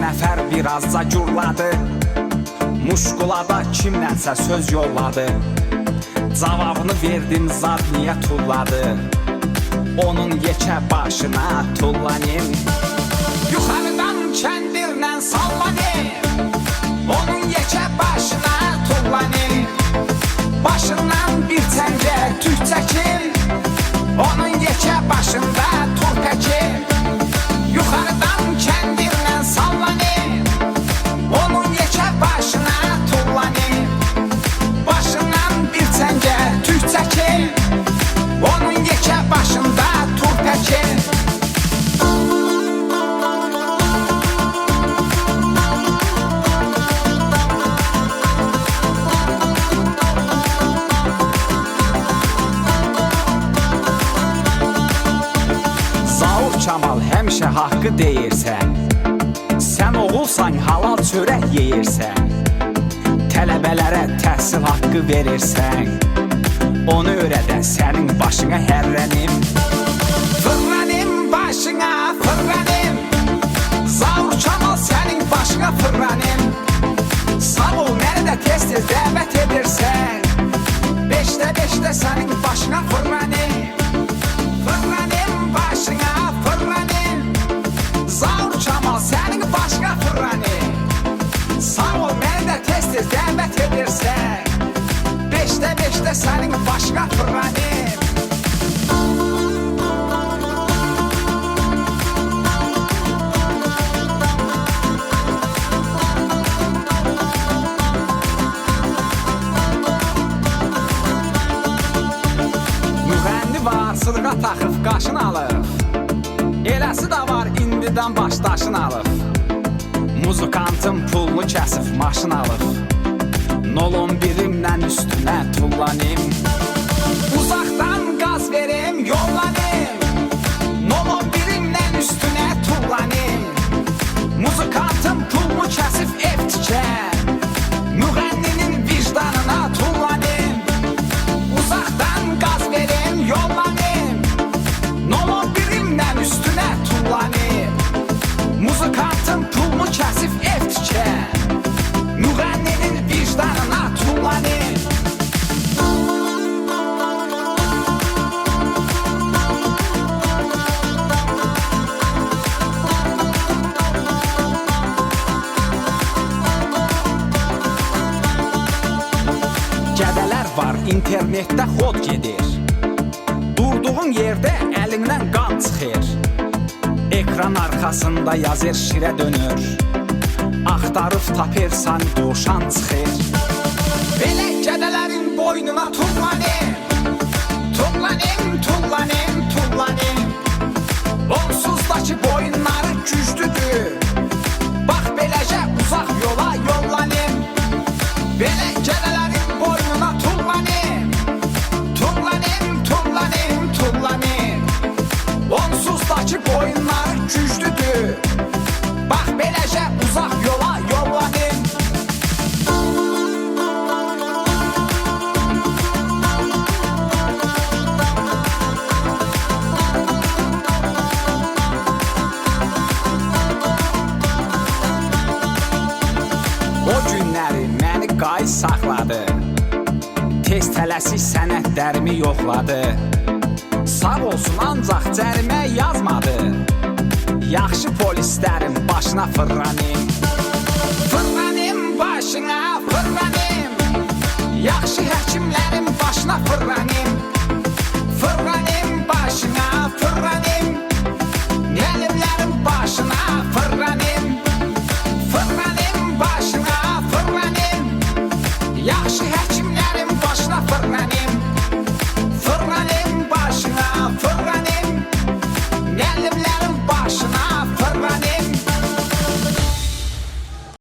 nəfər birazca gurladı. Muşqulada kimlənsə söz yolladı. Cavabını verdim, zad niyə tulladı? Onun yekə başına tullanım. Yuxarıdan kəndirlə sallanım. Onun yekə başına tullanım. Başından bir təngə tük çəkim. Onun yekə başında turpəkim. Yuxarıdan kəndirlə sallanım. Onun yekə başına tullanım. Başından bir təngə tük çəkim. Onun yekə başında turpəkim. Kamal həmişə haqqı deyirsən. Sən oğulsan, halal çörək yeyirsən. Tələbələrə təhsil haqqı verirsən. Onu öyrədən sənin başına hərrənim. Fırlanım başına, fırlanım. Zaur Kamal sənin başına fırlanım. Sağ ol, məni də tez-tez dəvət edirsən. 5'də 5'də sənin başına fırlanım. Fırlanım başına, fırlanım. Zaur Kamal sənin başına fırlanım. Sağ ol, məni də tez-tez dəvət edirsən. 5'də 5'də sənin başına fırlanım. Müğənni var, sırğa taxıb qaşın alıb. Eləsi də var, indidən başdaşın alıb. Muzikantın pulunu kəsib maşın alıb. Nolon birimlə üstünə tullanım. Uzaqdan qaz verim, yollanım. Nolon birimlə üstünə tullanım. Muzikantın pulunu kəsib ev tikər. Müğənninin vicdanına tullanım. Uzaqdan qaz verim, yollanım. Nolon birimlə üstünə tullanım. Muzikantın pulunu kəsib ev tikər. Müğənninin vicdanına tullanım. Gədələr var, internetdə xod gedir. Durduğun yerdə əlindən qan çıxır. Ekran arxasında yazır, şirə dönür. Axtarıb tapırsan, duşan çıxır. Belə gədələrin boynuna tullanım. Tullanım, tullanım, tullanım. Onsuzdakı boyunları güclüdür. Bax beləcə uzaq yola yollanım. Belə gədələrin boynuna tullanım. Tullanım, tullanım, tullanım. Onsuzdakı boyunları güclüdür. Bax beləcə uzaq yola yollanım. O günləri məni qay saxladı. Tez tələsik sənədlərimi yoxladı. Sağ olsun, ancaq cərimə yazmadı. Yaxşı polislərin başına fırlanım. Fırlanım başına, fırlanım. Yaxşı həkimlərin başına fırlanım.